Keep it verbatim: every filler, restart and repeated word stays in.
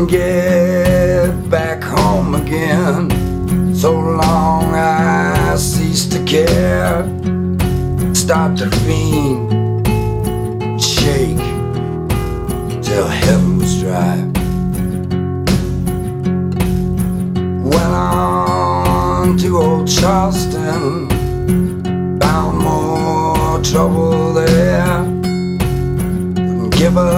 get back home again. So long I ceased to care. Start to fiend, shake till heaven was dry. Went on to old Charleston, found more trouble there. Couldn't give up.